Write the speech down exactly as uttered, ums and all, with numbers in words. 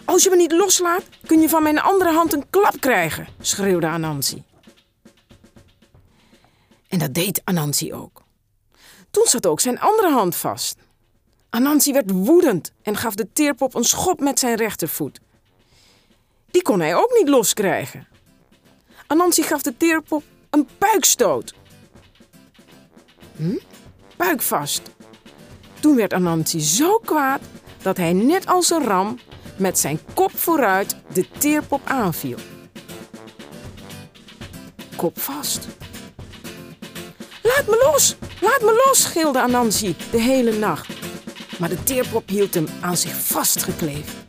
Als je me niet loslaat, kun je van mijn andere hand een klap krijgen, schreeuwde Anansi. En dat deed Anansi ook. Toen zat ook zijn andere hand vast. Anansi werd woedend en gaf de teerpop een schop met zijn rechtervoet. Die kon hij ook niet loskrijgen. Anansi gaf de teerpop een puikstoot. Hm? Puik vast. Toen werd Anansi zo kwaad dat hij net als een ram met zijn kop vooruit de teerpop aanviel. Kop vast. Laat me los, laat me los, gilde Anansi de hele nacht. Maar de teerpop hield hem aan zich vastgekleefd.